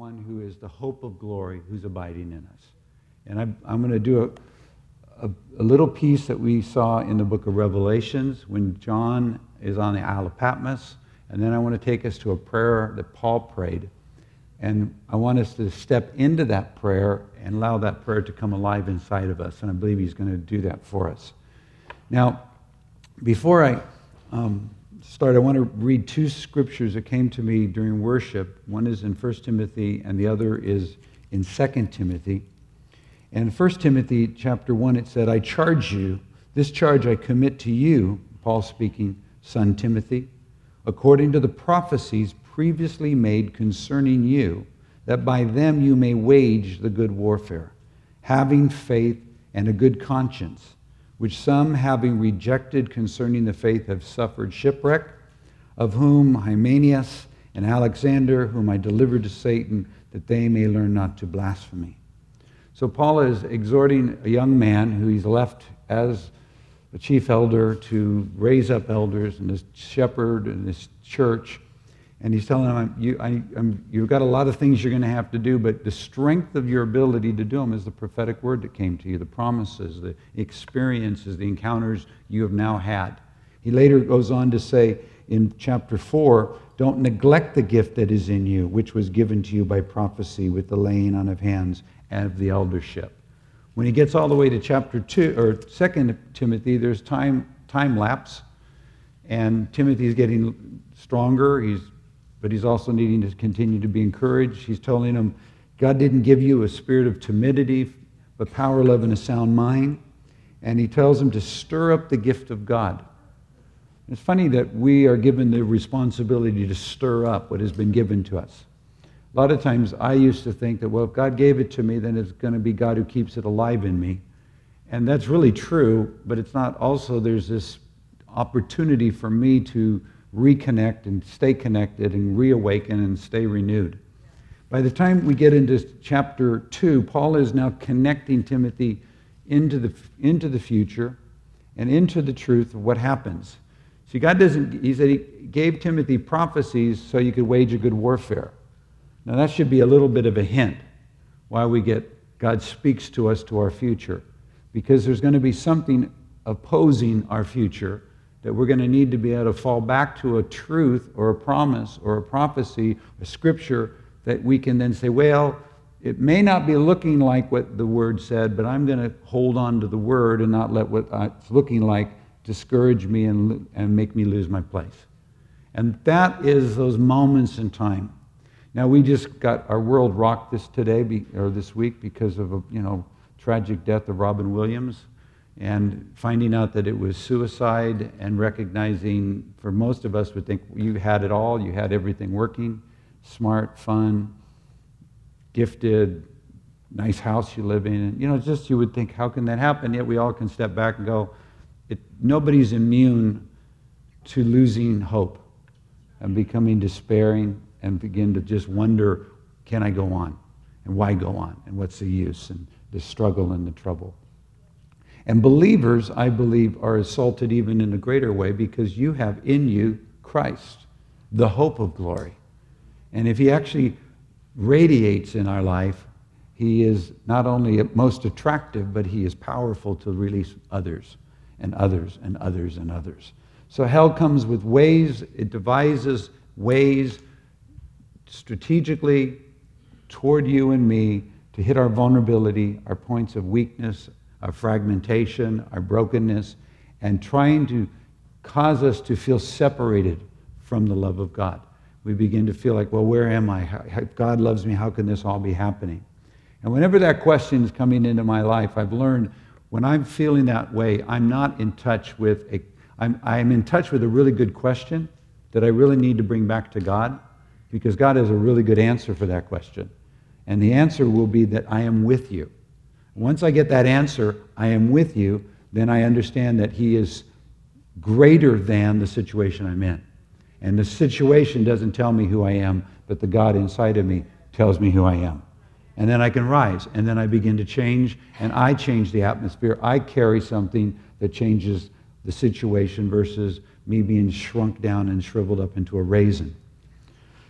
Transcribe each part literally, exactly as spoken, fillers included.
one who is the hope of glory who's abiding in us. And I'm, I'm going to do a, a, a little piece that we saw in the book of Revelations when John is on the Isle of Patmos. And then I want to take us to a prayer that Paul prayed. And I want us to step into that prayer and allow that prayer to come alive inside of us. And I believe he's going to do that for us. Now, before I um, start, I want to read two scriptures that came to me during worship. One is in First Timothy, and the other is in Second Timothy. And in First Timothy chapter one, it said, I charge you, this charge I commit to you, Paul speaking, son Timothy, according to the prophecies previously made concerning you, that by them you may wage the good warfare, having faith and a good conscience, which some, having rejected concerning the faith, have suffered shipwreck, of whom Hymenaeus and Alexander, whom I delivered to Satan, that they may learn not to blaspheme. So Paul is exhorting a young man who he's left as a chief elder to raise up elders and this shepherd in this church. And he's telling them, you, I, I'm, you've got a lot of things you're going to have to do, but the strength of your ability to do them is the prophetic word that came to you, the promises, the experiences, the encounters you have now had. He later goes on to say in chapter four, don't neglect the gift that is in you, which was given to you by prophecy with the laying on of hands and of the eldership. When he gets all the way to chapter two, or Second Timothy, there's time, time lapse, and Timothy's getting stronger. He's But he's also needing to continue to be encouraged. He's telling him, God didn't give you a spirit of timidity, but power, love, and a sound mind. And he tells him to stir up the gift of God. It's funny that we are given the responsibility to stir up what has been given to us. A lot of times I used to think that, well, if God gave it to me, then it's going to be God who keeps it alive in me. And that's really true, but it's not. Also, there's this opportunity for me to reconnect and stay connected and reawaken and stay renewed. By the time we get into chapter two, Paul is now connecting Timothy into the, into the future and into the truth of what happens. See, God doesn't, he said he gave Timothy prophecies so you could wage a good warfare. Now that should be a little bit of a hint why we get, God speaks to us to our future. Because there's going to be something opposing our future that we're going to need to be able to fall back to a truth or a promise or a prophecy, a scripture that we can then say, well, it may not be looking like what the word said, but I'm going to hold on to the word and not let what it's looking like discourage me and, and make me lose my place. And that is those moments in time. Now, we just got our world rocked this today, be, or this week, because of a you know tragic death of Robin Williams. And finding out that it was suicide and recognizing, for most of us would think you had it all, you had everything working, smart, fun, gifted, nice house you live in. And, you know, just you would think, how can that happen? Yet we all can step back and go, it, nobody's immune to losing hope and becoming despairing and begin to just wonder, can I go on? And why go on? And what's the use? And the struggle and the trouble. And believers, I believe, are assaulted even in a greater way because you have in you Christ, the hope of glory. And if he actually radiates in our life, he is not only most attractive, but he is powerful to release others and others and others and others. So hell comes with ways, it devises ways strategically toward you and me to hit our vulnerability, our points of weakness, our fragmentation, our brokenness, and trying to cause us to feel separated from the love of God. We begin to feel like, well, where am I? If God loves me, how can this all be happening? And whenever that question is coming into my life, I've learned when I'm feeling that way, I'm not in touch with a, I'm, I'm in touch with a really good question that I really need to bring back to God, because God has a really good answer for that question. And the answer will be that I am with you. Once I get that answer, I am with you, then I understand that he is greater than the situation I'm in. And the situation doesn't tell me who I am, but the God inside of me tells me who I am. And then I can rise, and then I begin to change, and I change the atmosphere. I carry something that changes the situation versus me being shrunk down and shriveled up into a raisin.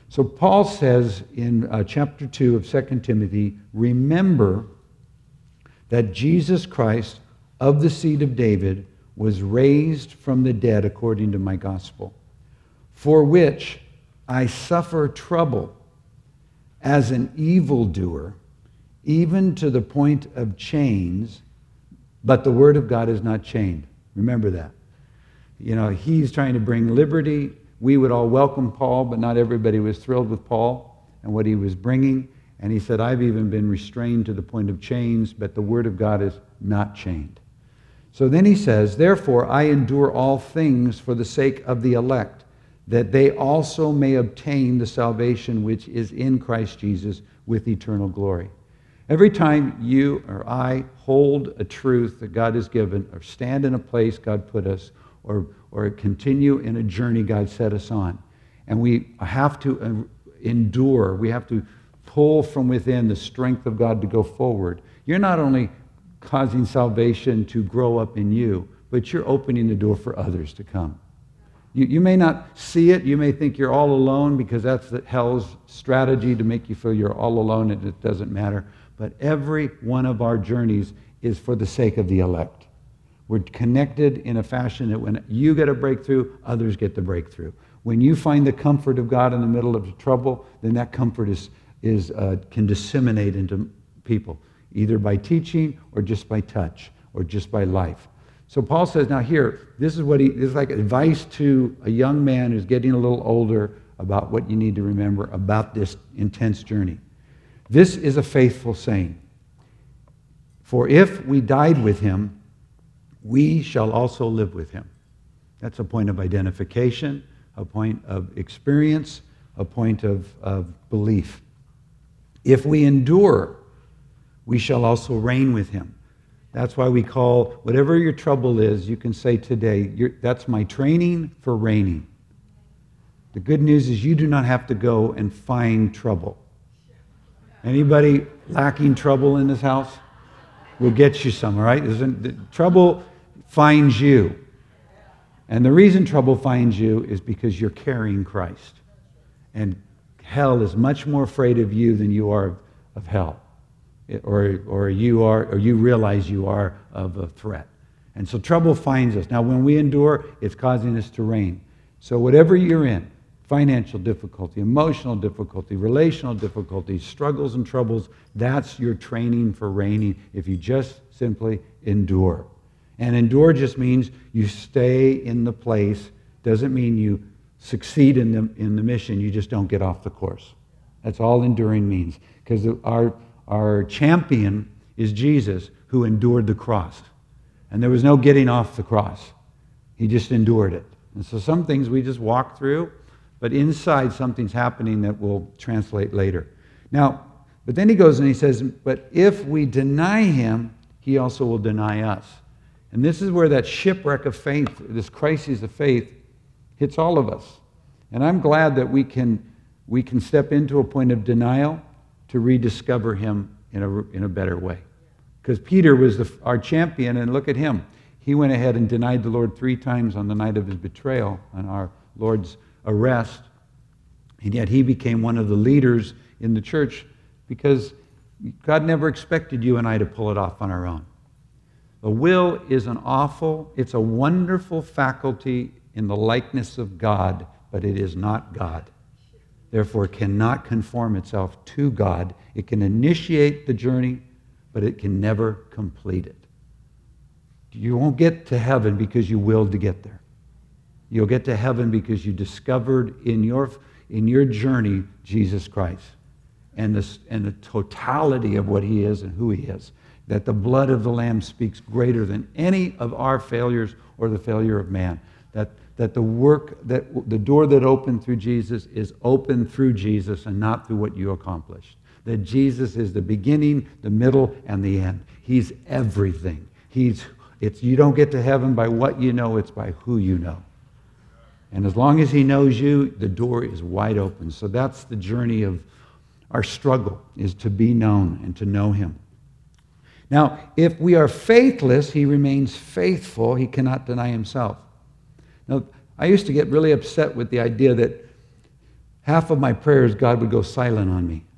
So Paul says in uh, chapter two of Second Timothy, remember that Jesus Christ of the seed of David was raised from the dead according to my gospel, for which I suffer trouble as an evildoer, even to the point of chains, but the word of God is not chained. Remember that. You know, he's trying to bring liberty. We would all welcome Paul, but not everybody was thrilled with Paul and what he was bringing. And he said, I've even been restrained to the point of chains, but the word of God is not chained. So then he says, therefore I endure all things for the sake of the elect, that they also may obtain the salvation which is in Christ Jesus with eternal glory. Every time you or I hold a truth that God has given, or stand in a place God put us, or, or continue in a journey God set us on, and we have to endure, we have to pull from within the strength of God to go forward, you're not only causing salvation to grow up in you, but you're opening the door for others to come. You, you may not see it. You may think you're all alone because that's the hell's strategy to make you feel you're all alone and it doesn't matter. But every one of our journeys is for the sake of the elect. We're connected in a fashion that when you get a breakthrough, others get the breakthrough. When you find the comfort of God in the middle of the trouble, then that comfort is, is, uh, can disseminate into people, either by teaching or just by touch or just by life. So Paul says, now here, this is what he, this is like advice to a young man who's getting a little older about what you need to remember about this intense journey. This is a faithful saying. For if we died with him, we shall also live with him. That's a point of identification, a point of experience, a point of, of belief. If we endure, we shall also reign with him. That's why we call, whatever your trouble is, you can say today, you're, that's my training for reigning. The good news is you do not have to go and find trouble. Anybody lacking trouble in this house? We'll get you some, all right? Isn't, trouble finds you. And the reason trouble finds you is because you're carrying Christ. And hell is much more afraid of you than you are of, of hell. Or, or you are, or you realize you are of a threat. And so trouble finds us. Now, when we endure, it's causing us to reign. So whatever you're in, financial difficulty, emotional difficulty, relational difficulties, struggles and troubles, that's your training for reigning if you just simply endure. And endure just means you stay in the place. Doesn't mean you succeed in the, in the mission. You just don't get off the course. That's all enduring means. Because our, our champion is Jesus, who endured the cross. And there was no getting off the cross. He just endured it. And so some things we just walk through, but inside something's happening that will translate later. Now, but then he goes and he says, but if we deny him, he also will deny us. And this is where that shipwreck of faith, this crisis of faith, hits all of us. And I'm glad that we can, we can step into a point of denial to rediscover him in a, in a better way. Because Peter was the, our champion, and look at him. He went ahead and denied the Lord three times on the night of his betrayal, on our Lord's arrest. And yet he became one of the leaders in the church because God never expected you and I to pull it off on our own. The will is an awful, it's a wonderful faculty in the likeness of God, but it is not God. Therefore, it cannot conform itself to God. It can initiate the journey, but it can never complete it. You won't get to heaven because you willed to get there. You'll get to heaven because you discovered in your, in your journey Jesus Christ and the, and the totality of what he is and who he is. That the blood of the Lamb speaks greater than any of our failures or the failure of man. That, that the work, that the door that opened through Jesus is open through Jesus and not through what you accomplished. That Jesus is the beginning, the middle, and the end. He's everything. He's, it's, you don't get to heaven by what you know, it's by who you know. And as long as he knows you, the door is wide open. So that's the journey of our struggle, is to be known and to know him. Now, if we are faithless, he remains faithful. He cannot deny himself. Now, I used to get really upset with the idea that half of my prayers, God would go silent on me.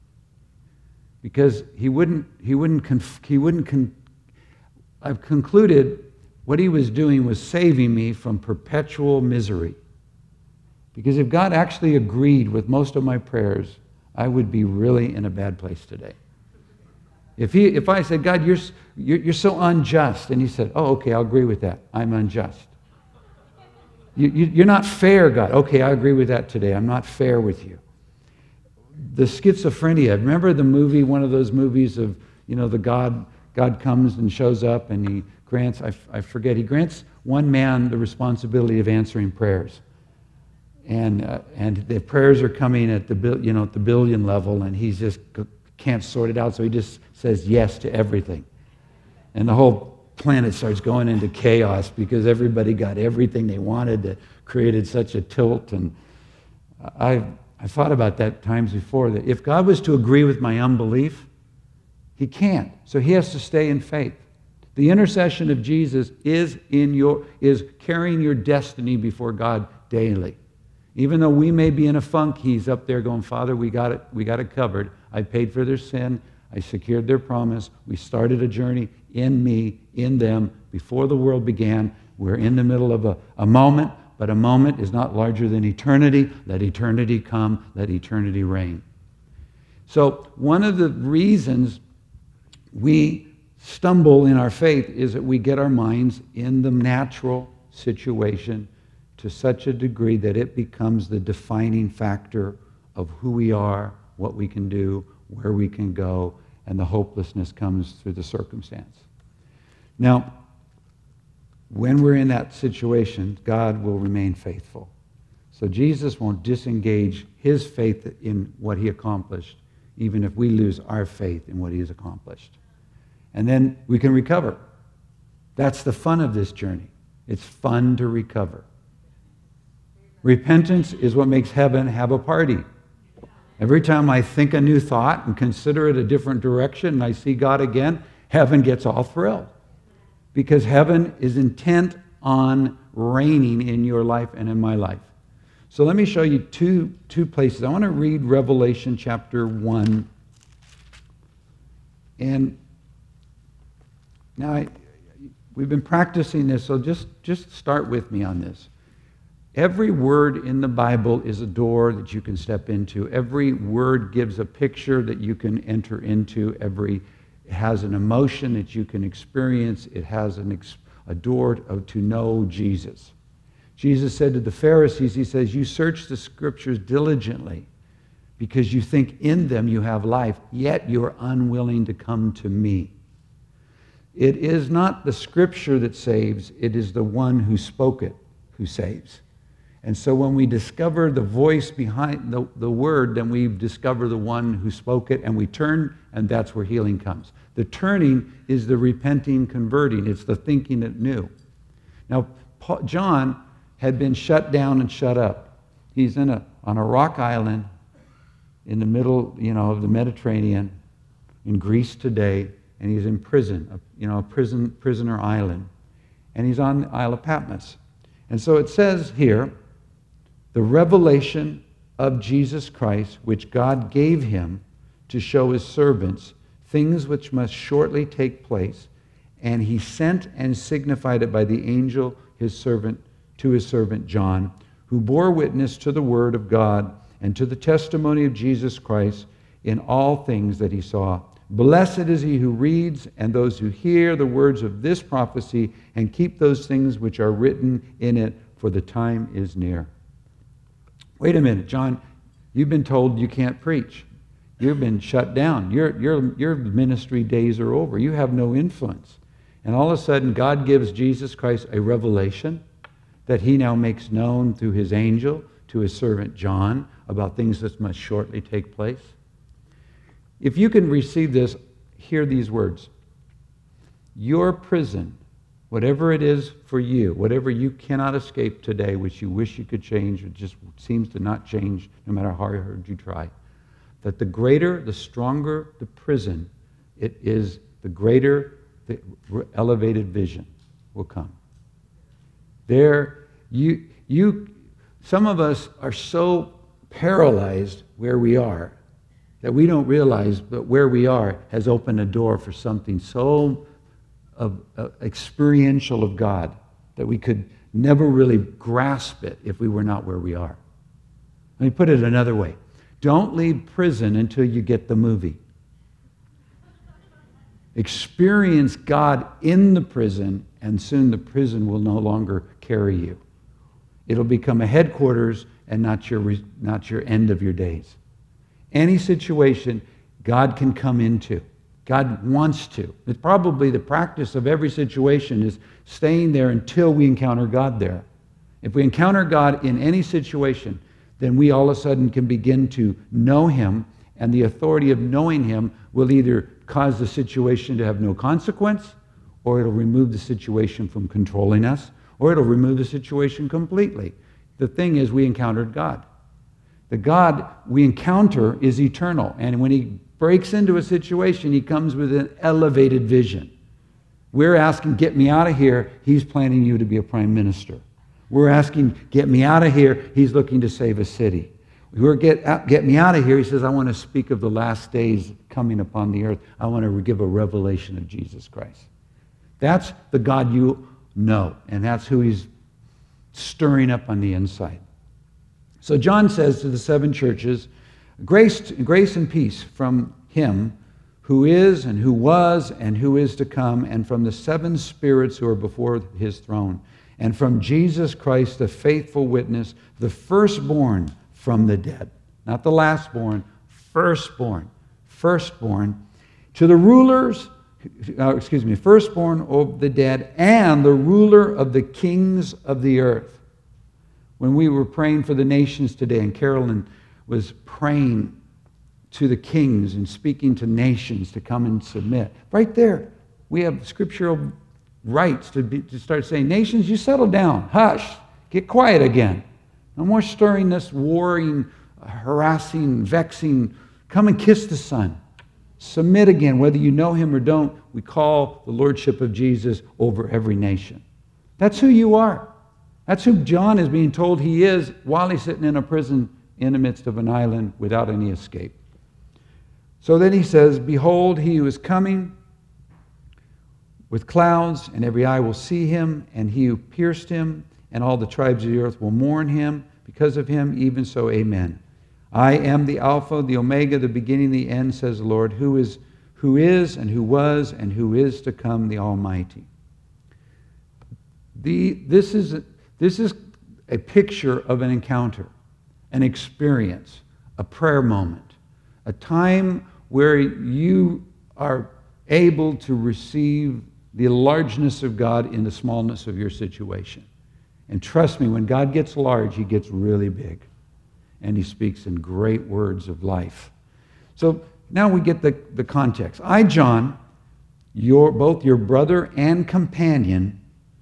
Because he wouldn't, he wouldn't, conf, he wouldn't, con, I've concluded what he was doing was saving me from perpetual misery. Because if God actually agreed with most of my prayers, I would be really in a bad place today. If he, if I said, God, you're, you're, you're so unjust, and he said, oh, okay, I'll agree with that. I'm unjust. You, you, you're not fair, God. Okay, I agree with that today. I'm not fair with you. The schizophrenia. Remember the movie, one of those movies of, you know, the God, God comes and shows up and he grants, I, I forget, he grants one man the responsibility of answering prayers. And, uh, and the prayers are coming at the, you know, at the billion level, and he just can't sort it out, so he just says yes to everything. And the whole planet starts going into chaos because everybody got everything they wanted. That created such a tilt. And I've, I've thought about that times before, that if God was to agree with my unbelief, he can't. So he has to stay in faith. The intercession of Jesus is, in your, is carrying your destiny before God daily. Even though we may be in a funk, he's up there going, Father, we got it, we got it covered. I paid for their sin. I secured their promise. We started a journey in me, in them, before the world began. We're in the middle of a, a moment, but a moment is not larger than eternity. Let eternity come. Let eternity reign. So one of the reasons we stumble in our faith is that we get our minds in the natural situation to such a degree that it becomes the defining factor of who we are, what we can do, where we can go, and the hopelessness comes through the circumstance. Now, when we're in that situation, God will remain faithful. So Jesus won't disengage his faith in what he accomplished, even if we lose our faith in what he has accomplished. And then we can recover. That's the fun of this journey. It's fun to recover. Repentance is what makes heaven have a party. Every time I think a new thought and consider it a different direction and I see God again, heaven gets all thrilled. Because heaven is intent on reigning in your life and in my life. So let me show you two, two places. I want to read Revelation chapter one. And now I, we've been practicing this, so just, just start with me on this. Every word in the Bible is a door that you can step into. Every word gives a picture that you can enter into. Every it has an emotion that you can experience. It has an ex, a door to, to know Jesus. Jesus said to the Pharisees, he says, you search the scriptures diligently because you think in them you have life, yet you are unwilling to come to me. It is not the scripture that saves, it is the one who spoke it who saves. And so when we discover the voice behind the, the word, then we discover the one who spoke it, and we turn, and that's where healing comes. The turning is the repenting, converting. It's the thinking it new. Now, Paul, John had been shut down and shut up. He's in a, on a rock island in the middle, you know, of the Mediterranean, in Greece today, and he's in prison, a, you know, a prison, prisoner island. And he's on the Isle of Patmos. And so it says here, the revelation of Jesus Christ, which God gave him to show his servants things which must shortly take place, and he sent and signified it by the angel his servant to his servant John, who bore witness to the word of God and to the testimony of Jesus Christ in all things that he saw. Blessed is he who reads and those who hear the words of this prophecy and keep those things which are written in it, for the time is near. Wait a minute, John, you've been told you can't preach. You've been shut down. Your, your, your ministry days are over. You have no influence. And all of a sudden, God gives Jesus Christ a revelation that he now makes known through his angel to his servant John about things that must shortly take place. If you can receive this, hear these words. Your prison, whatever it is for you, whatever you cannot escape today, which you wish you could change, it just seems to not change no matter how hard you try, that the greater, the stronger the prison, it is the greater the elevated vision will come. There, you, you, some of us are so paralyzed where we are, that we don't realize, but where we are has opened a door for something so of, uh, experiential of God that we could never really grasp it if we were not where we are. Let me put it another way. Don't leave prison until you get the movie. Experience God in the prison, and soon the prison will no longer carry you. It'll become a headquarters and not your, not your end of your days. Any situation God can come into. God wants to. It's probably the practice of every situation is staying there until we encounter God there. If we encounter God in any situation, then we all of a sudden can begin to know Him, and the authority of knowing Him will either cause the situation to have no consequence, or it'll remove the situation from controlling us, or it'll remove the situation completely. The thing is, we encountered God. The God we encounter is eternal, and when He breaks into a situation, He comes with an elevated vision. We're asking, get me out of here. He's planning you to be a prime minister. We're asking, get me out of here. He's looking to save a city. We're get, out, get me out of here. He says, I want to speak of the last days coming upon the earth. I want to give a revelation of Jesus Christ. That's the God you know, and that's who He's stirring up on the inside. So John says to the seven churches, grace, grace and peace from Him who is and who was and who is to come, and from the seven spirits who are before His throne, and from Jesus Christ, the faithful witness, the firstborn from the dead. Not the lastborn, firstborn. Firstborn. To the rulers, uh, excuse me, firstborn of the dead, and the ruler of the kings of the earth. When we were praying for the nations today, and Carolyn was praying to the kings and speaking to nations to come and submit, right there, we have scriptural rights to, be, to start saying, nations, you settle down, hush, get quiet again. No more stirring this, warring, harassing, vexing. Come and kiss the Son. Submit again, whether you know Him or don't. We call the Lordship of Jesus over every nation. That's who you are. That's who John is being told he is while he's sitting in a prison in the midst of an island without any escape. So then he says, behold, He who is coming with clouds, and every eye will see Him, and He who pierced Him, and all the tribes of the earth will mourn Him because of Him. Even so, amen. I am the Alpha, the Omega, the beginning, the end, says the Lord, who is, who is, and who was, and who is to come, the Almighty. The, this is, this is a picture of an encounter, an experience, a prayer moment, a time where you are able to receive the largeness of God in the smallness of your situation. And trust me, when God gets large, He gets really big. And He speaks in great words of life. So now we get the, the context. I, John, your, both your brother and companion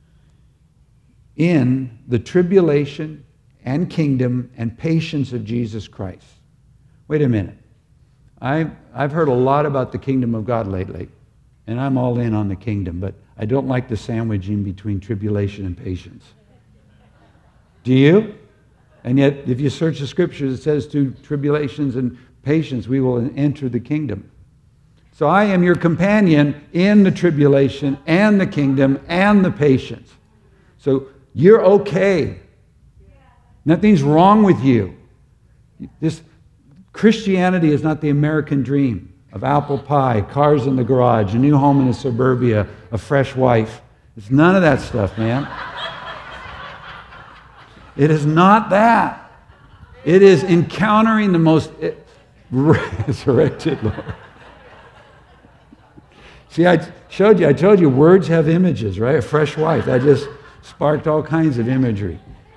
in the tribulation and kingdom and patience of Jesus Christ. Wait a minute. I've, I've heard a lot about the kingdom of God lately, and I'm all in on the kingdom, but I don't like the sandwiching between tribulation and patience. Do you? And yet, if you search the scriptures, it says through tribulations and patience, we will enter the kingdom. So I am your companion in the tribulation and the kingdom and the patience. So you're okay. Nothing's wrong with you. This Christianity is not the American dream of apple pie, cars in the garage, a new home in the suburbia, a fresh wife. It's none of that stuff, man. It is not that. It is encountering the most resurrected Lord. See, I showed you, I told you, words have images, right? A fresh wife. That just sparked all kinds of imagery.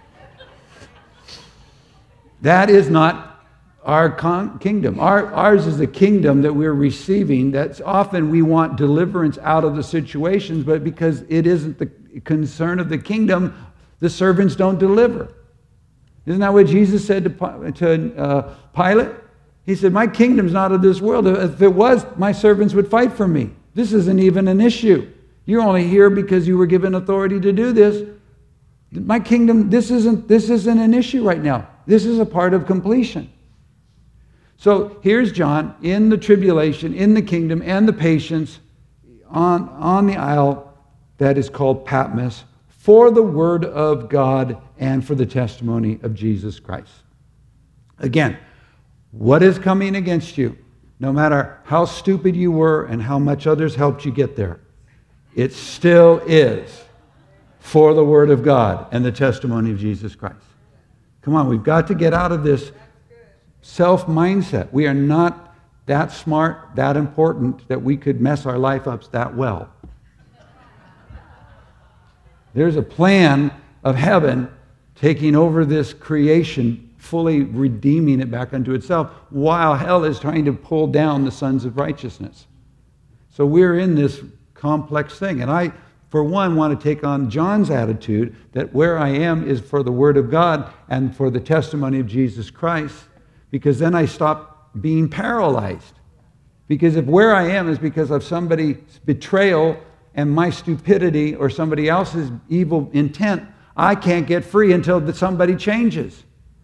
That is not our con- kingdom. Our, ours is the kingdom that we're receiving. That's often we want deliverance out of the situations, but because it isn't the concern of the kingdom, the servants don't deliver. Isn't that what Jesus said to, to uh, Pilate? He said, my kingdom's not of this world. If it was, my servants would fight for me. This isn't even an issue. You're only here because you were given authority to do this. My kingdom, this isn't, this isn't an issue right now. This is a part of completion. So here's John in the tribulation, in the kingdom, and the patience on, on the isle that is called Patmos for the word of God and for the testimony of Jesus Christ. Again, what is coming against you? No matter how stupid you were and how much others helped you get there, it still is for the word of God and the testimony of Jesus Christ. Come on, we've got to get out of this self-mindset. We are not that smart, that important, that we could mess our life up that well. There's a plan of heaven taking over this creation, fully redeeming it back unto itself, while hell is trying to pull down the sons of righteousness. So we're in this complex thing. And I, for one, want to take on John's attitude that where I am is for the word of God and for the testimony of Jesus Christ, because then I stop being paralyzed. Because if where I am is because of somebody's betrayal and my stupidity or somebody else's evil intent, I can't get free until somebody changes.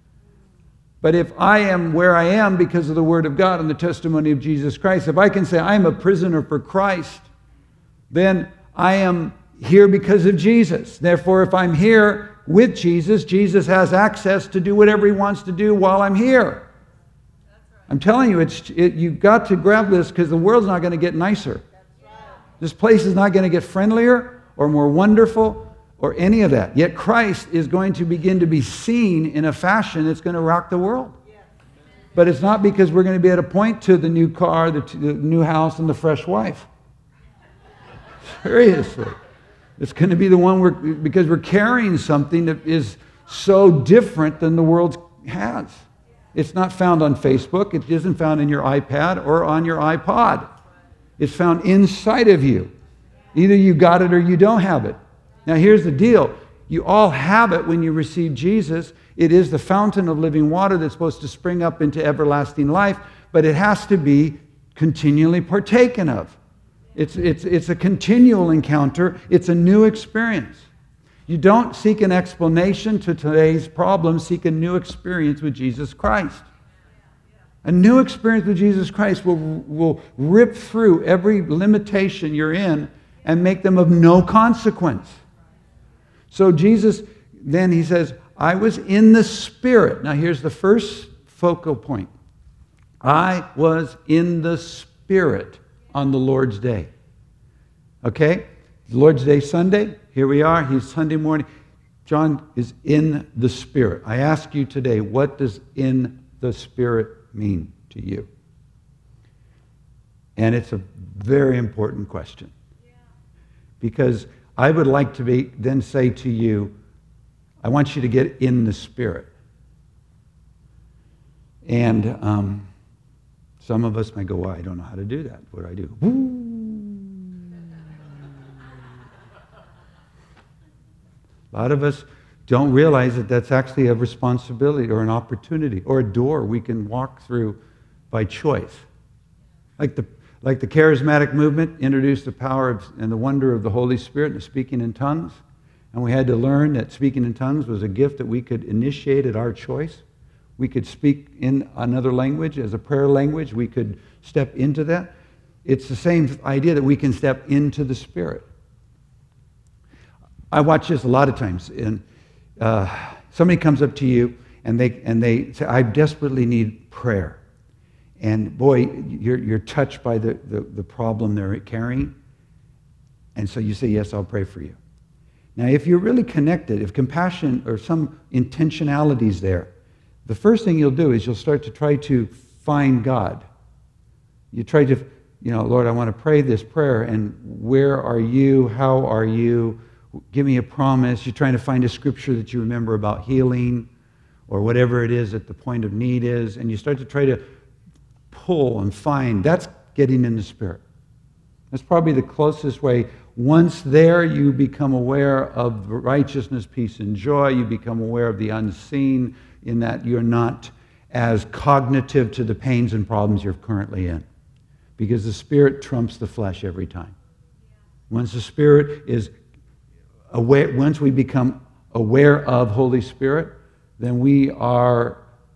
But if I am where I am because of the word of God and the testimony of Jesus Christ, if I can say I'm a prisoner for Christ, then I am here because of Jesus. Therefore, if I'm here with Jesus, Jesus has access to do whatever he wants to do while I'm here. I'm telling you, it's, it, you've got to grab this because the world's not going to get nicer. This place is not going to get friendlier or more wonderful or any of that. Yet Christ is going to begin to be seen in a fashion that's going to rock the world. But it's not because we're going to be able to point to the new car, the, the new house, and the fresh wife. Seriously. It's going to be the one we're, because we're carrying something that is so different than the world has. It's not found on Facebook. It isn't found in your iPad or on your iPod. It's found inside of you. Either you got it or you don't have it. Now here's the deal. You all have it when you receive Jesus. It is the fountain of living water that's supposed to spring up into everlasting life, but it has to be continually partaken of. It's, it's, it's a continual encounter. It's a new experience. You don't seek an explanation to today's problem. Seek a new experience with Jesus Christ. A new experience with Jesus Christ will, will rip through every limitation you're in and make them of no consequence. So Jesus, then he says, I was in the Spirit. Now here's the first focal point. I was in the Spirit on the Lord's Day. Okay? Lord's Day Sunday. Here we are. He's Sunday morning. John is in the Spirit. I ask you today, what does in the Spirit mean to you? And it's a very important question. Because I would like to be then say to you, I want you to get in the Spirit. And um, some of us might go, well, I don't know how to do that. What do I do? Woo. A lot of us don't realize that that's actually a responsibility or an opportunity or a door we can walk through by choice. Like the, like the charismatic movement introduced the power of, and the wonder of the Holy Spirit and the speaking in tongues. And we had to learn that speaking in tongues was a gift that we could initiate at our choice. We could speak in another language as a prayer language. We could step into that. It's the same idea that we can step into the Spirit. I watch this a lot of times, and uh, somebody comes up to you and they and they say, "I desperately need prayer," and boy, you're you're touched by the, the the problem they're carrying, and so you say, "Yes, I'll pray for you." Now, if you're really connected, if compassion or some intentionality is there, the first thing you'll do is you'll start to try to find God. You try to, you know, Lord, I want to pray this prayer, and where are you? How are you? Give me a promise. You're trying to find a scripture that you remember about healing or whatever it is that the point of need is, and you start to try to pull and find. That's getting in the Spirit. That's probably the closest way. Once there, you become aware of righteousness, peace, and joy. You become aware of the unseen in that you're not as cognitive to the pains and problems you're currently in, because the Spirit trumps the flesh every time. Once the Spirit is aware, once we become aware of Holy Spirit, then we are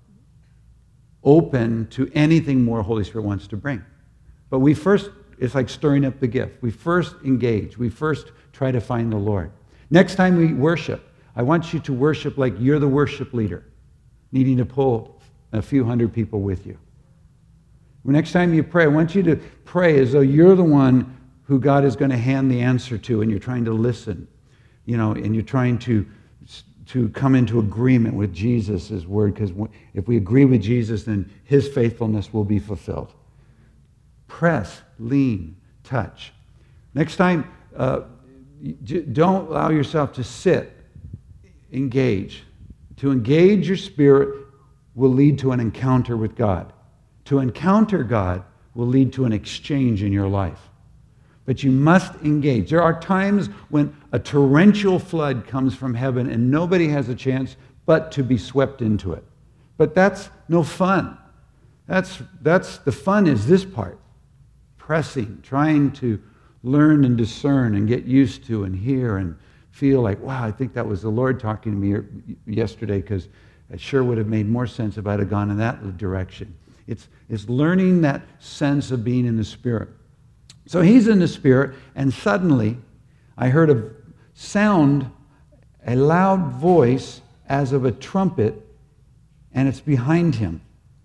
open to anything more Holy Spirit wants to bring. But we first, it's like stirring up the gift. We first engage. We first try to find the Lord. Next time we worship, I want you to worship like you're the worship leader, needing to pull a few hundred people with you. Next time you pray, I want you to pray as though you're the one who God is going to hand the answer to, and you're trying to listen, you know, and you're trying to, to come into agreement with Jesus' word, because if we agree with Jesus, then his faithfulness will be fulfilled. Press, lean, touch. Next time, uh, don't allow yourself to sit. Engage. To engage your spirit will lead to an encounter with God. To encounter God will lead to an exchange in your life. But you must engage. There are times when a torrential flood comes from heaven and nobody has a chance but to be swept into it. But that's no fun. That's, that's the fun is this part. Pressing, trying to learn and discern and get used to and hear and feel like, wow, I think that was the Lord talking to me yesterday, because it sure would have made more sense if I'd have gone in that direction. It's, it's learning that sense of being in the Spirit. So he's in the Spirit, and suddenly I heard a sound, a loud voice as of a trumpet, and it's behind him.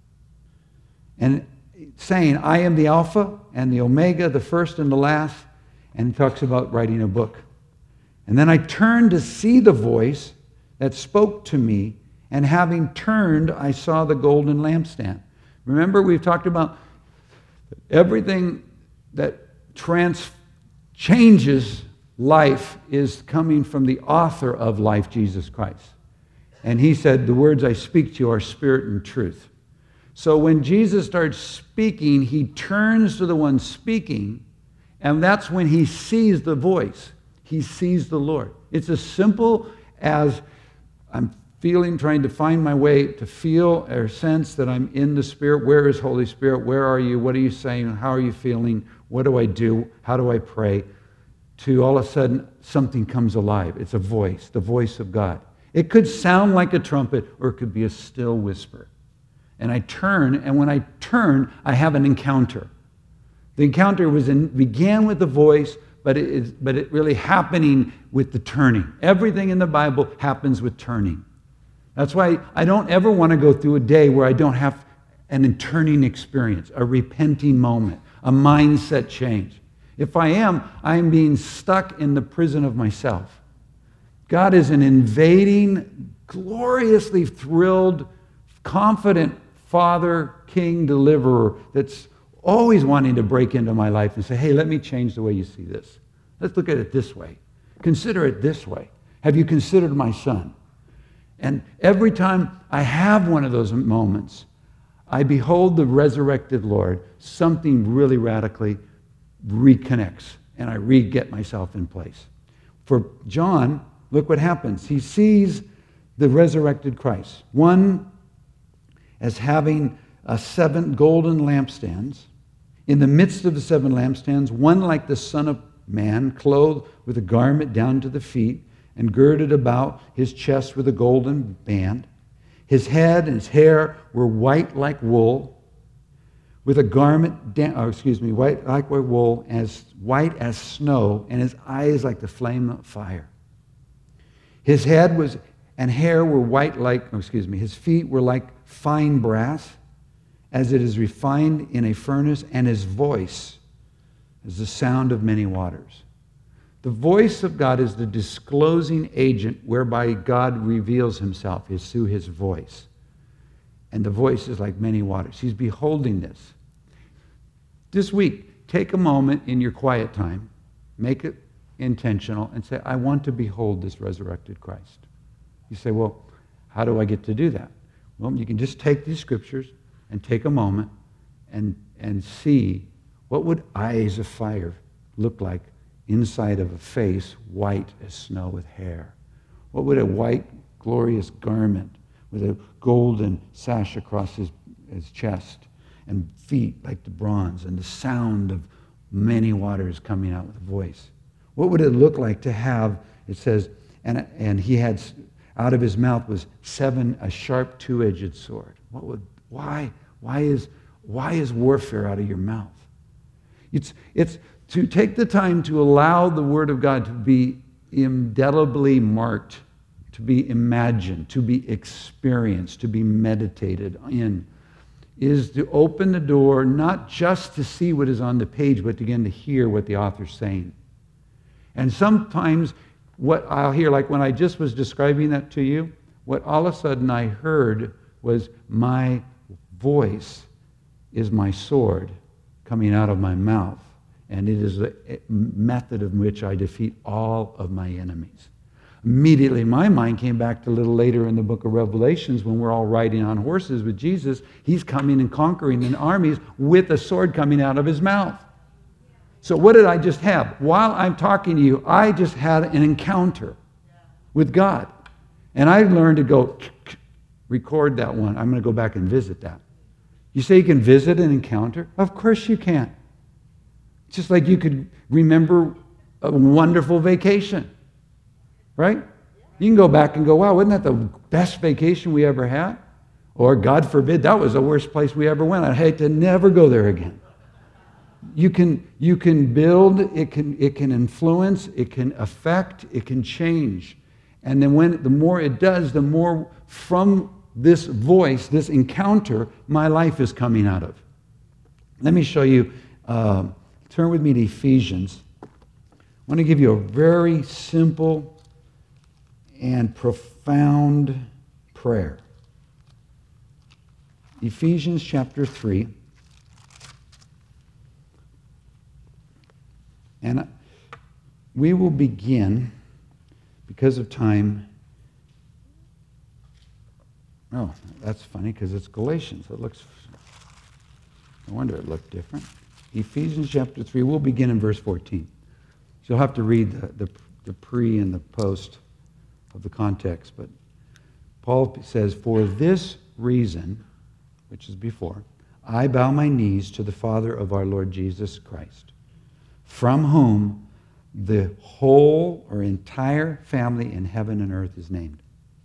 And saying, I am the Alpha and the Omega, the first and the last, and he talks about writing a book. And then I turned to see the voice that spoke to me, and having turned, I saw the golden lampstand. Remember, we've talked about everything that trans changes life is coming from the author of life, Jesus Christ. And he said, the words I speak to you are spirit and truth. So when Jesus starts speaking, he turns to the one speaking, and that's when he sees the voice. He sees the Lord. It's as simple as I'm feeling, trying to find my way to feel or sense that I'm in the Spirit. Where is Holy Spirit? Where are you? What are you saying? How are you feeling? What do I do? How do I pray? To all of a sudden, something comes alive. It's a voice, the voice of God. It could sound like a trumpet, or it could be a still whisper. And I turn, and when I turn, I have an encounter. The encounter was in, began with the voice, but it, is, but it really happening with the turning. Everything in the Bible happens with turning. That's why I don't ever want to go through a day where I don't have an turning experience, a repenting moment, a mindset change. If I am, I'm being stuck in the prison of myself. God is an invading, gloriously thrilled, confident Father, King, Deliverer that's always wanting to break into my life and say, hey, let me change the way you see this. Let's look at it this way. Consider it this way. Have you considered my son? And every time I have one of those moments, I behold the resurrected Lord, something really radically reconnects, and I re-get myself in place. For John, look what happens. He sees the resurrected Christ, one as having uh, seven golden lampstands. In the midst of the seven lampstands, one like the Son of Man, clothed with a garment down to the feet, and girded about his chest with a golden band. His head and his hair were white like wool, with a garment, down, oh, excuse me, white like wool, as white as snow, and his eyes like the flame of fire. His head was and hair were white like, oh, excuse me, his feet were like fine brass, as it is refined in a furnace, and his voice is the sound of many waters. The voice of God is the disclosing agent whereby God reveals himself, is through his voice. And the voice is like many waters. He's beholding this. This week, take a moment in your quiet time, make it intentional, and say, I want to behold this resurrected Christ. You say, well, how do I get to do that? Well, you can just take these scriptures and take a moment and, and see what would eyes of fire look like inside of a face white as snow with hair. What would a white, glorious garment with a golden sash across his, his chest, and feet like the bronze, and the sound of many waters coming out with a voice? What would it look like to have, it says, and, and he had out of his mouth was seven, a sharp two-edged sword. What would, why, why is, why is warfare out of your mouth? It's, it's to take the time to allow the Word of God to be indelibly marked, to be imagined, to be experienced, to be meditated in, is to open the door not just to see what is on the page, but again to hear what the author's saying. And sometimes what I'll hear, like when I just was describing that to you, what all of a sudden I heard was, my voice is my sword coming out of my mouth, and it is the method in which I defeat all of my enemies. Immediately, my mind came back to a little later in the book of Revelations when we're all riding on horses with Jesus. He's coming and conquering in armies with a sword coming out of his mouth. So what did I just have? While I'm talking to you, I just had an encounter with God. And I learned to go, record that one. I'm going to go back and visit that. You say you can visit an encounter? Of course you can. Just like you could remember a wonderful vacation. Right? You can go back and go, wow, wasn't that the best vacation we ever had? Or God forbid, that was the worst place we ever went. I'd hate to never go there again. You can, you can build, it can, it can influence, it can affect, it can change. And then when the more it does, the more from this voice, this encounter, my life is coming out of. Let me show you, uh, turn with me to Ephesians. I want to give you a very simple and profound prayer. Ephesians chapter three. And we will begin, because of time. Oh, that's funny because it's Galatians. It looks, no wonder it looked different. Ephesians chapter three, we'll begin in verse fourteen. So you'll have to read the, the, the pre and the post of the context. But Paul says, for this reason, which is before, I bow my knees to the Father of our Lord Jesus Christ, from whom the whole or entire family in heaven and earth is named.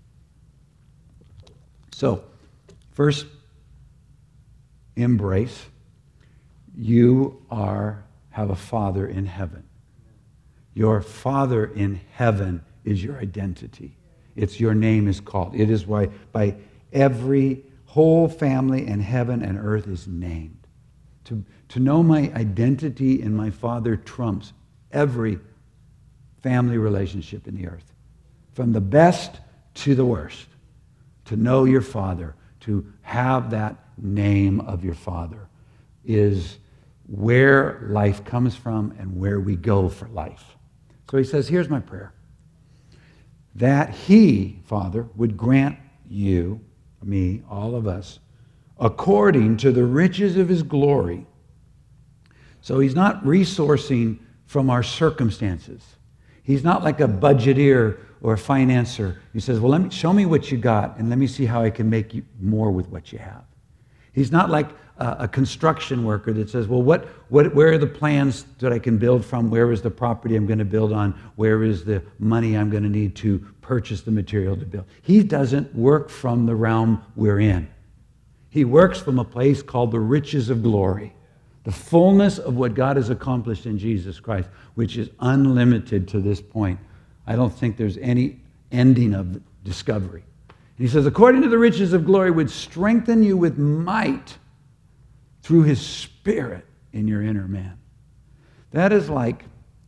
So, first, embrace. You are, have a Father in heaven. Your Father in heaven is your identity. It's your name is called. It is why by every whole family in heaven and earth is named. To, to know my identity in my Father trumps every family relationship in the earth. From the best to the worst. To know your Father, to have that name of your Father, is where life comes from and where we go for life. So he says, here's my prayer. That he, Father, would grant you, me, all of us, according to the riches of his glory. So he's not resourcing from our circumstances. He's not like a budgeteer or a financer. He says, well, let me show me what you got and let me see how I can make you more with what you have. He's not like a, a construction worker that says, well, what, what, where are the plans that I can build from? Where is the property I'm going to build on? Where is the money I'm going to need to purchase the material to build? He doesn't work from the realm we're in. He works from a place called the riches of glory, the fullness of what God has accomplished in Jesus Christ, which is unlimited to this point. I don't think there's any ending of discovery. And he says, according to the riches of glory, would strengthen you with might through his Spirit in your inner man. That is like,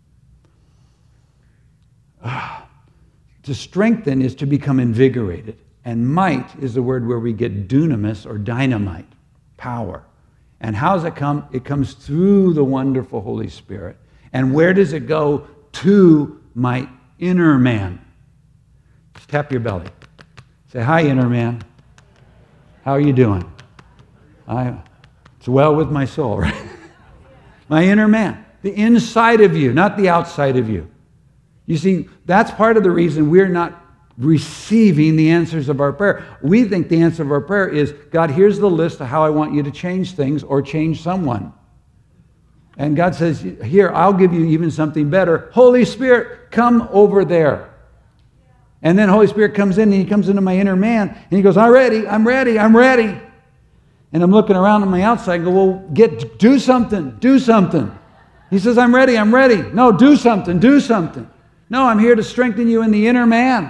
uh, to strengthen is to become invigorated. And might is the word where we get dunamis or dynamite, power. And how does it come? It comes through the wonderful Holy Spirit. And where does it go? To my inner man. Just tap your belly. Say, hi, inner man. How are you doing? I, it's well with my soul, right? My inner man. The inside of you, not the outside of you. You see, that's part of the reason we're not receiving the answers of our prayer. We think the answer of our prayer is, God, here's the list of how I want you to change things or change someone. And God says, here, I'll give you even something better. Holy Spirit, come over there. And then Holy Spirit comes in and he comes into my inner man and he goes, I'm ready, I'm ready, I'm ready. And I'm looking around on my outside and go, well, get, do something, do something. He says, I'm ready, I'm ready. No, do something, do something. No, I'm here to strengthen you in the inner man.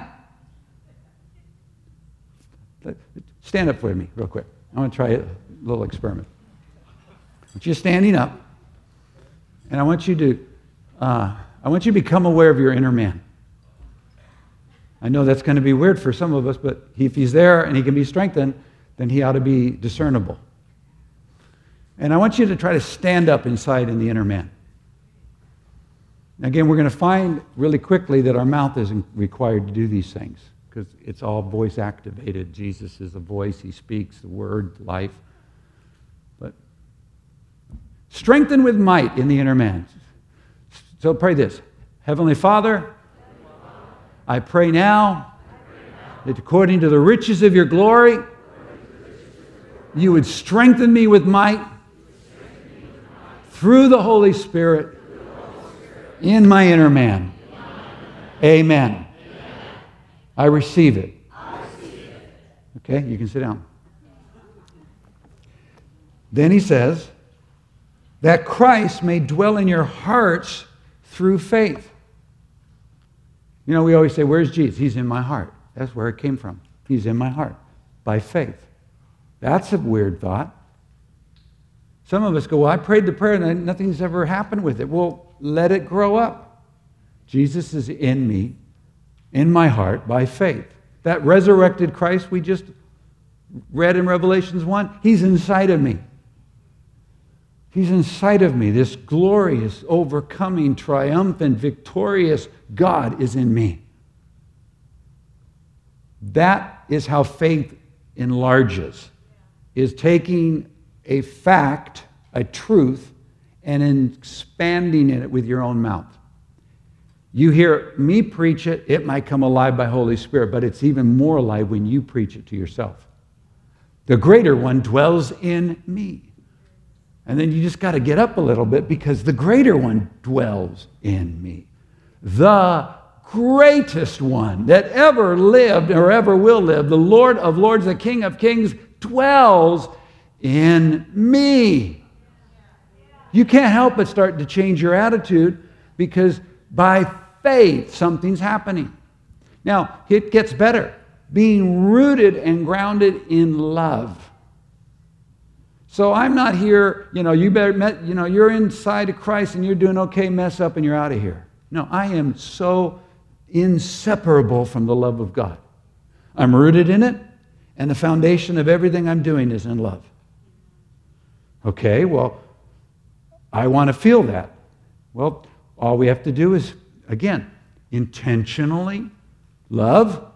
Stand up for me real quick. I want to try a little experiment. I want you standing up, and I want you to, uh, I want you to become aware of your inner man. I know that's going to be weird for some of us, but if he's there and he can be strengthened, then he ought to be discernible. And I want you to try to stand up inside in the inner man. Again, we're going to find really quickly that our mouth isn't required to do these things because it's all voice activated. Jesus is a voice. He speaks the word, life. But strengthen with might in the inner man. So pray this. Heavenly Father, I pray now that according to the riches of your glory, you would strengthen me with might through the Holy Spirit in my inner man. Amen. I receive it. Okay, you can sit down. Then he says, that Christ may dwell in your hearts through faith. You know, we always say, where's Jesus? He's in my heart. That's where it came from. He's in my heart by faith. That's a weird thought. Some of us go, well, I prayed the prayer and nothing's ever happened with it. Well, let it grow up. Jesus is in me, in my heart, by faith. That resurrected Christ we just read in Revelations one, he's inside of me. He's inside of me. This glorious, overcoming, triumphant, victorious God is in me. That is how faith enlarges, is taking a fact, a truth, and expanding it with your own mouth. You hear me preach it, it might come alive by Holy Spirit, but it's even more alive when you preach it to yourself. The greater one dwells in me. And then you just got to get up a little bit because the greater one dwells in me. The greatest one that ever lived or ever will live, the Lord of lords, the King of kings, dwells in me. You can't help but start to change your attitude because by faith something's happening. Now, it gets better. Being rooted and grounded in love. So I'm not here, you know, you better, you know, you're inside of Christ and you're doing okay, mess up and you're out of here. No, I am so inseparable from the love of God. I'm rooted in it, and the foundation of everything I'm doing is in love. Okay, well, I want to feel that. Well, all we have to do is, again, intentionally love.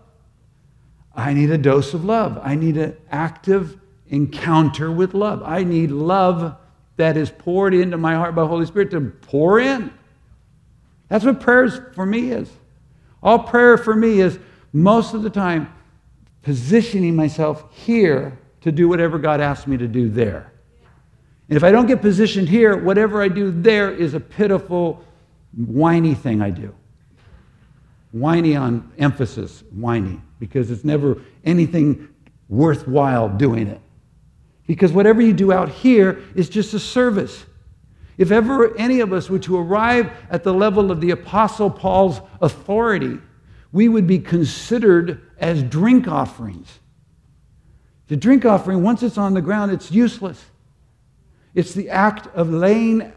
I need a dose of love. I need an active encounter with love. I need love that is poured into my heart by the Holy Spirit to pour in. That's what prayer for me is. All prayer for me is most of the time positioning myself here to do whatever God asks me to do there. And if I don't get positioned here, whatever I do there is a pitiful, whiny thing I do. Whiny on emphasis, whiny, because it's never anything worthwhile doing it. Because whatever you do out here is just a service. If ever any of us were to arrive at the level of the Apostle Paul's authority, we would be considered as drink offerings. The drink offering, once it's on the ground, it's useless. It's the act of laying,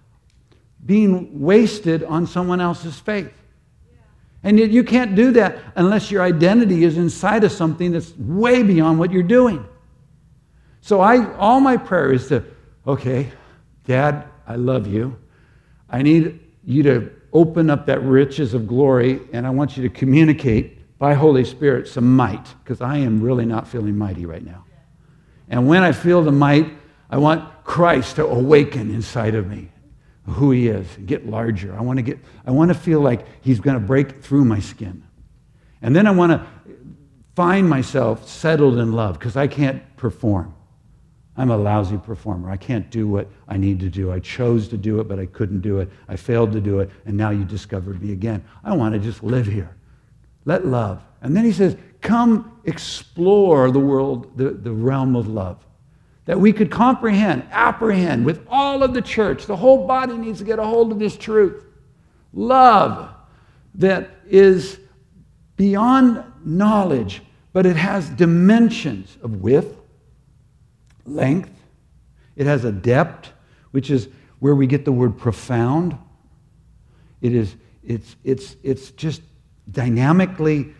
being wasted on someone else's faith. And yet you can't do that unless your identity is inside of something that's way beyond what you're doing. So I, all my prayer is to, okay, Dad, I love you. I need you to open up that riches of glory, and I want you to communicate by Holy Spirit some might, because I am really not feeling mighty right now. And when I feel the might, I want Christ to awaken inside of me, who he is, and get larger. I want to get, I want to feel like he's going to break through my skin. And then I want to find myself settled in love, because I can't perform. I'm a lousy performer. I can't do what I need to do. I chose to do it, but I couldn't do it. I failed to do it, and now you discovered me again. I want to just live here. Let love. And then he says, come explore the world, the, the realm of love. That we could comprehend, apprehend with all of the church. The whole body needs to get a hold of this truth. Love that is beyond knowledge, but it has dimensions of width, length. It has a depth, which is where we get the word profound. It is, it's, it's, it's just dynamically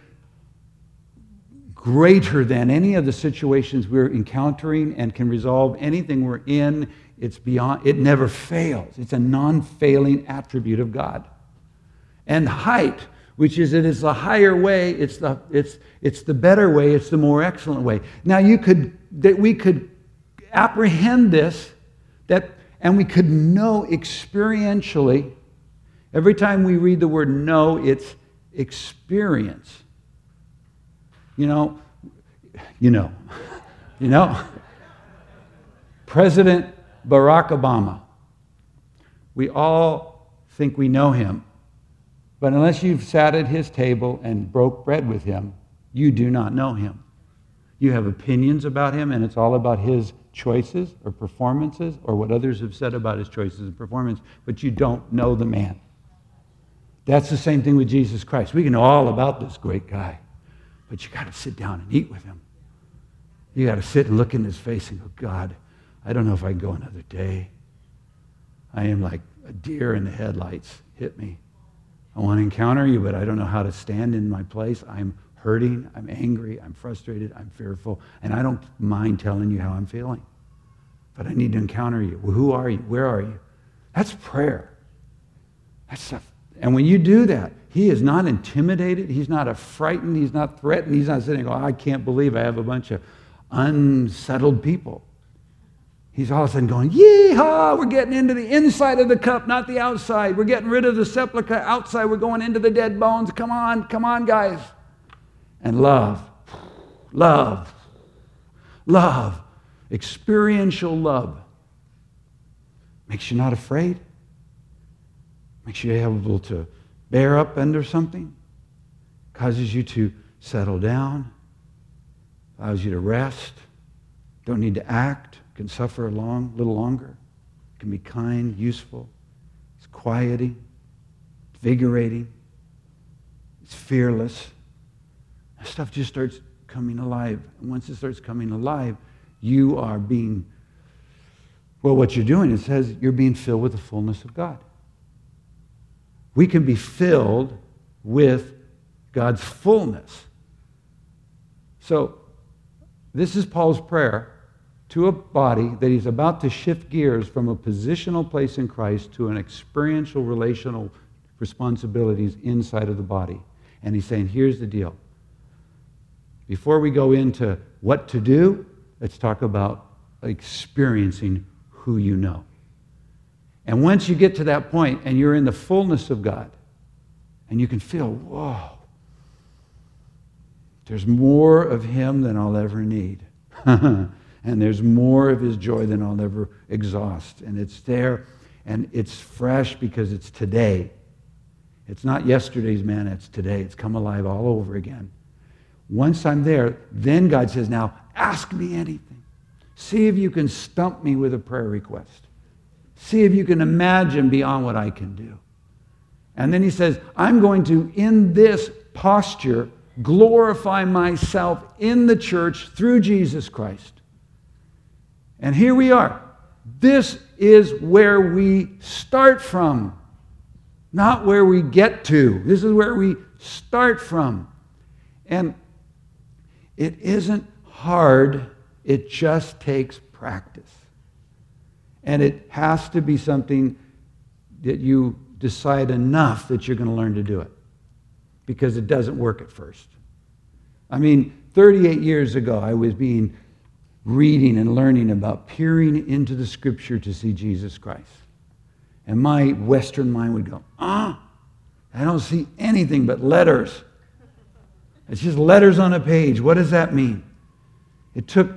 greater than any of the situations we're encountering and can resolve anything we're in. It's beyond, it never fails. It's a non-failing attribute of God. And height, which is it is the higher way, it's the, it's, it's the better way, it's the more excellent way. Now you could, that we could apprehend this, that, and we could know experientially. Every time we read the word know, it's experience. You know, you know, you know. President Barack Obama. We all think we know him, but unless you've sat at his table and broke bread with him, you do not know him. You have opinions about him, and it's all about his choices or performances or what others have said about his choices and performance, but you don't know the man. That's the same thing with Jesus Christ. We can know all about this great guy, but you got to sit down and eat with him. You got to sit and look in his face and go, God, I don't know if I can go another day. I am like a deer in the headlights. Hit me. I want to encounter you, but I don't know how to stand in my place. I'm hurting. I'm angry. I'm frustrated. I'm fearful. And I don't mind telling you how I'm feeling. But I need to encounter you. Well, who are you? Where are you? That's prayer. That's stuff. And when you do that, he is not intimidated. He's not frightened. He's not threatened. He's not sitting going, oh, I can't believe I have a bunch of unsettled people. He's all of a sudden going, yee-haw, we're getting into the inside of the cup, not the outside. We're getting rid of the sepulchre outside. We're going into the dead bones. Come on, come on, guys. And love, love, love, experiential love makes you not afraid. Makes you able to bear up under something, causes you to settle down, allows you to rest, don't need to act, can suffer a long, little longer, can be kind, useful, it's quieting, invigorating, it's fearless. That stuff just starts coming alive. And once it starts coming alive, you are being, well, what you're doing, it says you're being filled with the fullness of God. We can be filled with God's fullness. So, this is Paul's prayer to a body that he's about to shift gears from a positional place in Christ to an experiential, relational responsibilities inside of the body. And he's saying, here's the deal. Before we go into what to do, let's talk about experiencing who you know. And once you get to that point and you're in the fullness of God, and you can feel, whoa, there's more of him than I'll ever need. And there's more of his joy than I'll ever exhaust. And it's there, and it's fresh because it's today. It's not yesterday's manna, it's today. It's come alive all over again. Once I'm there, then God says, now ask me anything. See if you can stump me with a prayer request. See if you can imagine beyond what I can do. And then he says, I'm going to, in this posture, glorify myself in the church through Jesus Christ. And here we are. This is where we start from, not where we get to. This is where we start from. And it isn't hard. It just takes practice. And it has to be something that you decide enough that you're going to learn to do it. Because it doesn't work at first. I mean, thirty-eight years ago, I was being reading and learning about peering into the Scripture to see Jesus Christ. And my Western mind would go, ah, I don't see anything but letters. It's just letters on a page. What does that mean? It took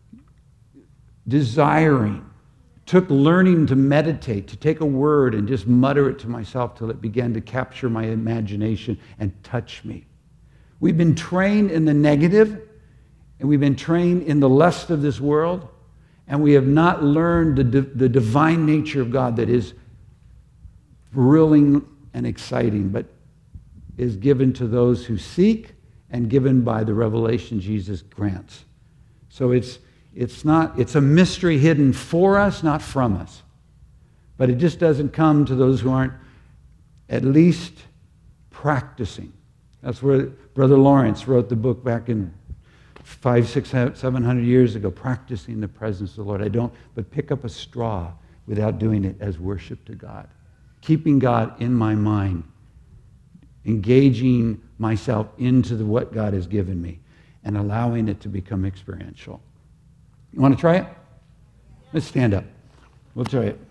desiring. Took learning to meditate, to take a word and just mutter it to myself till it began to capture my imagination and touch me. We've been trained in the negative, and we've been trained in the lust of this world, and we have not learned the, the divine nature of God that is thrilling and exciting, but is given to those who seek and given by the revelation Jesus grants. So it's, it's, not, it's a mystery hidden for us, not from us. But it just doesn't come to those who aren't at least practicing. That's where Brother Lawrence wrote the book back in five, six, seven hundred years ago, practicing the presence of the Lord. I don't, but pick up a straw without doing it as worship to God. Keeping God in my mind, engaging myself into the, what God has given me, and allowing it to become experiential. You want to try it? Let's stand up. We'll try it.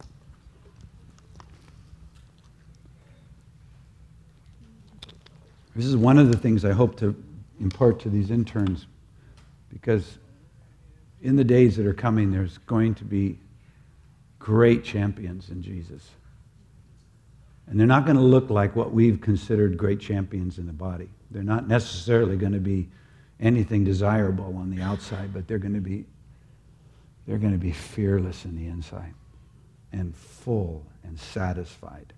This is one of the things I hope to impart to these interns, because in the days that are coming, there's going to be great champions in Jesus. And they're not going to look like what we've considered great champions in the body. They're not necessarily going to be anything desirable on the outside, but they're going to be they're going to be fearless in the inside and full and satisfied.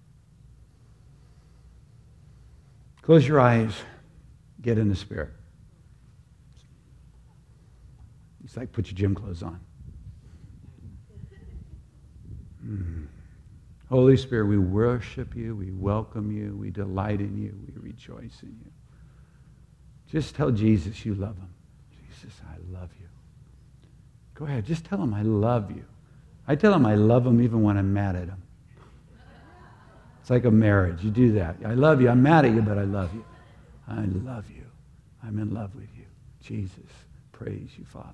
Close your eyes. Get in the Spirit. It's like put your gym clothes on. Mm. Holy Spirit, we worship you, we welcome you, we delight in you, we rejoice in you. Just tell Jesus you love him. Jesus, I love you. Go ahead, just tell him I love you. I tell him I love him even when I'm mad at him. It's like a marriage. You do that. I love you. I'm mad at you, but I love you. I love you. I'm in love with you. Jesus, praise you, Father.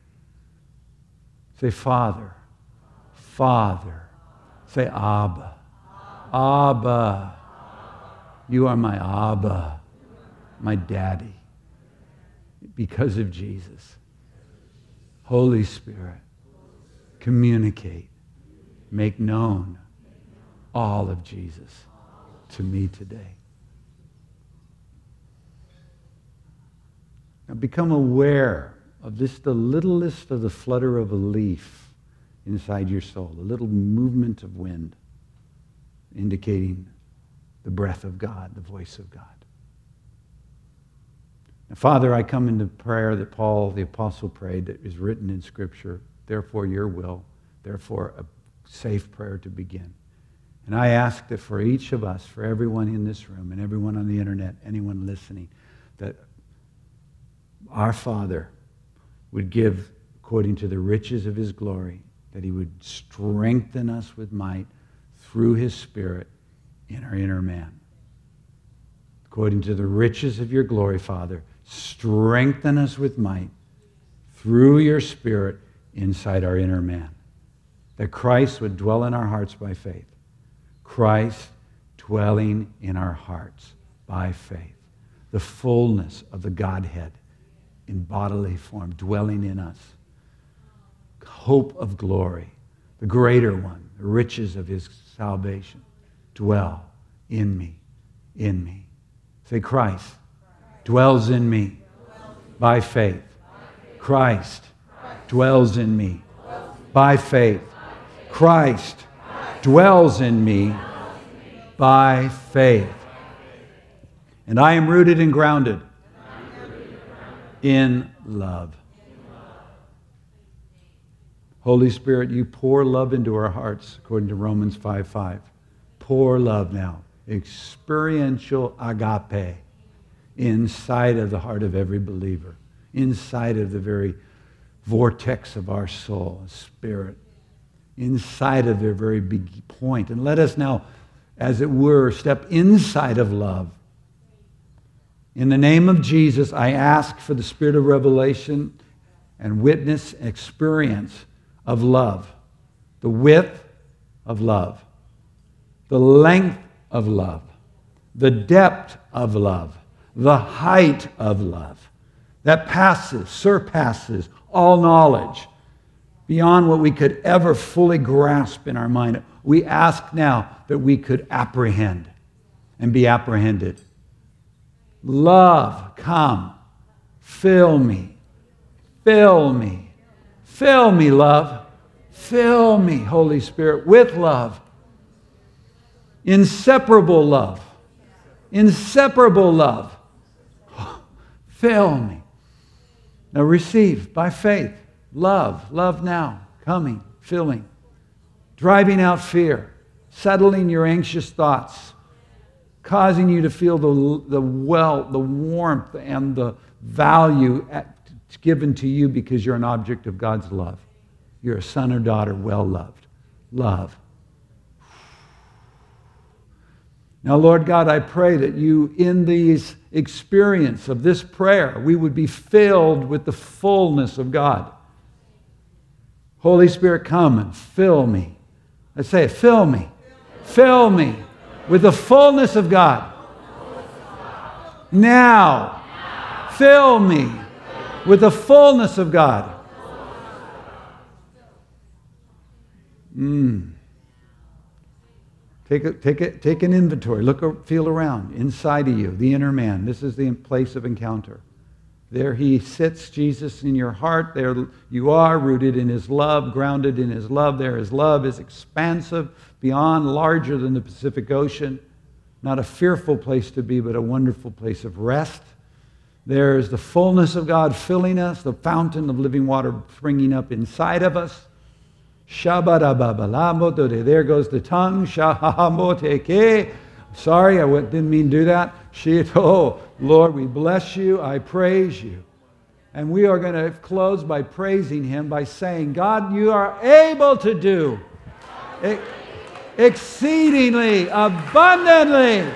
Say, Father. Father. Say, Abba. Abba. You are my Abba, my daddy, because of Jesus. Holy Spirit, communicate, make known all of Jesus to me today. Now become aware of this, the littlest of the flutter of a leaf inside your soul, a little movement of wind indicating the breath of God, the voice of God. Now, Father, I come into prayer that Paul the apostle prayed, that is written in Scripture, therefore your will, therefore a safe prayer to begin. And I ask that for each of us, for everyone in this room and everyone on the internet, anyone listening, that our Father would give according to the riches of his glory, that he would strengthen us with might through his Spirit in our inner man. According to the riches of your glory, Father, strengthen us with might through your Spirit inside our inner man. That Christ would dwell in our hearts by faith. Christ dwelling in our hearts by faith. The fullness of the Godhead in bodily form, dwelling in us. Hope of glory, the greater one, the riches of his salvation, dwell in me, in me. Say, Christ dwells in me by faith. Christ dwells in me by faith. Christ dwells in me by faith. And I am rooted and grounded in love. Holy Spirit, you pour love into our hearts, according to Romans five five. Pour love now. Experiential agape inside of the heart of every believer, inside of the very vortex of our soul, spirit, inside of their very big point. And let us now, as it were, step inside of love. In the name of Jesus, I ask for the spirit of revelation and witness and experience of love, the width of love, the length of love, the depth of love, the height of love that passes, surpasses all knowledge, beyond what we could ever fully grasp in our mind. We ask now that we could apprehend and be apprehended. Love, come. Fill me. Fill me. Fill me, love. Fill me, Holy Spirit, with love. Inseparable love. Inseparable love. Fill me. Now receive by faith. Love. Love now. Coming. Filling. Driving out fear. Settling your anxious thoughts. Causing you to feel the, the well, the warmth and the value at, given to you because you're an object of God's love. You're a son or daughter well loved. Love. Now, Lord God, I pray that you, in these experience of this prayer, we would be filled with the fullness of God. Holy Spirit, come and fill me. Let's say it, fill me. Fill me with the fullness of God. Now, fill me with the fullness of God. Mm. Take, a, take, a, take an inventory. Look, feel around inside of you, the inner man. This is the place of encounter. There he sits, Jesus, in your heart. There you are, rooted in his love, grounded in his love. There his love is expansive, beyond, larger than the Pacific Ocean. Not a fearful place to be, but a wonderful place of rest. There is the fullness of God filling us, the fountain of living water springing up inside of us. There goes the tongue. Sorry, I didn't mean to do that. Oh, Lord, we bless you. I praise you. And we are going to close by praising him, by saying, God, you are able to do exceedingly, abundantly,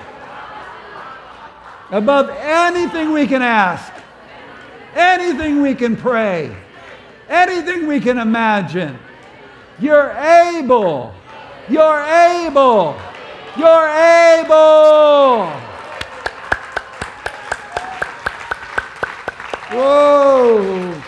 above anything we can ask, anything we can pray, anything we can imagine. You're able. You're able. You're able. Whoa.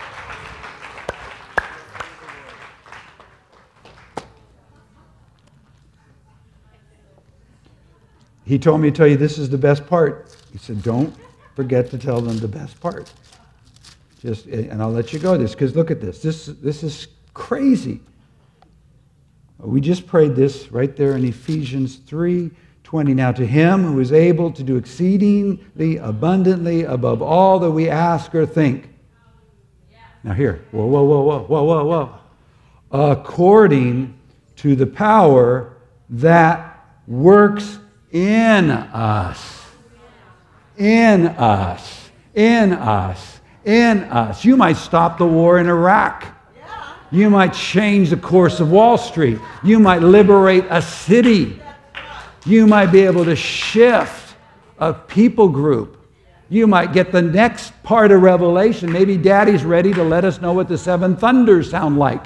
He told me to tell you this is the best part. He said, don't forget to tell them the best part. Just, and I'll let you go this, because look at this. This, this is crazy. We just prayed this right there in Ephesians three twenty. Now to him who is able to do exceedingly abundantly above all that we ask or think. Now here, whoa, whoa, whoa, whoa, whoa, whoa, whoa. According to the power that works in us. In us. In us. In us. You might stop the war in Iraq. You might change the course of Wall Street. You might liberate a city. You might be able to shift a people group. You might get the next part of Revelation. Maybe Daddy's ready to let us know what the seven thunders sound like.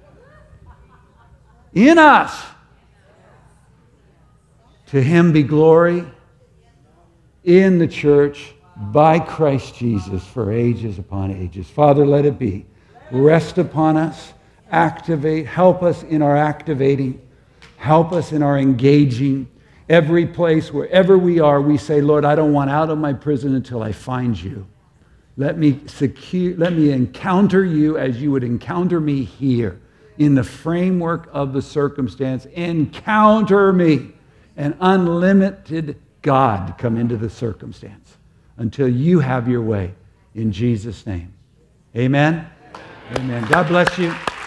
In us. To him be glory in the church by Christ Jesus for ages upon ages. Father, let it be. Rest upon us, activate, help us in our activating, help us in our engaging. Every place, wherever we are, we say, Lord, I don't want out of my prison until I find you. Let me secure, let me encounter you as you would encounter me here in the framework of the circumstance. Encounter me, an unlimited God come into the circumstance until you have your way in Jesus' name. Amen. Amen. God bless you.